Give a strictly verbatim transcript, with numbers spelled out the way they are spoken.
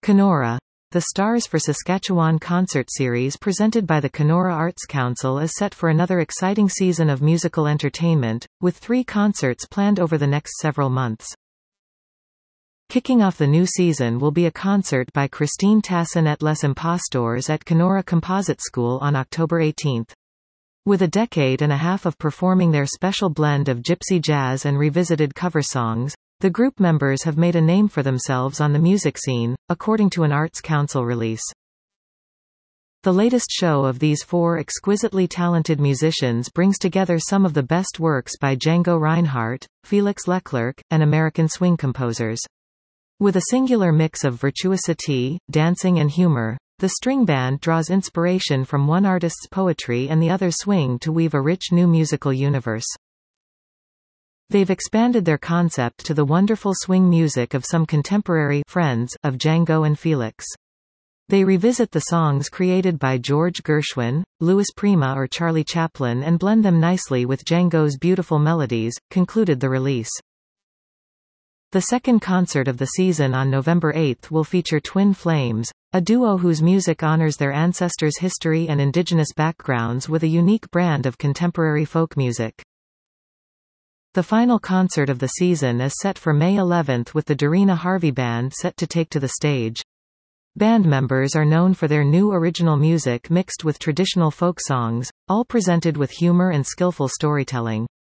Kenora. The Stars for Saskatchewan concert series presented by the Kenora Arts Council is set for another exciting season of musical entertainment, with three concerts planned over the next several months. Kicking off the new season will be a concert by Christine Tassin et Les Impostors at Kenora Composite School on October eighteenth. With a decade and a half of performing their special blend of gypsy jazz and revisited cover songs, the group members have made a name for themselves on the music scene, according to an Arts Council release. The latest show of these four exquisitely talented musicians brings together some of the best works by Django Reinhardt, Felix Leclerc, and American swing composers. With a singular mix of virtuosity, dancing and humor, the string band draws inspiration from one artist's poetry and the other's swing to weave a rich new musical universe. They've expanded their concept to the wonderful swing music of some contemporary friends of Django and Felix. They revisit the songs created by George Gershwin, Louis Prima or Charlie Chaplin and blend them nicely with Django's beautiful melodies, concluded the release. The second concert of the season on November eighth will feature Twin Flames, a duo whose music honors their ancestors' history and indigenous backgrounds with a unique brand of contemporary folk music. The final concert of the season is set for May eleventh with the Darina Harvey Band set to take to the stage. Band members are known for their new original music mixed with traditional folk songs, all presented with humor and skillful storytelling.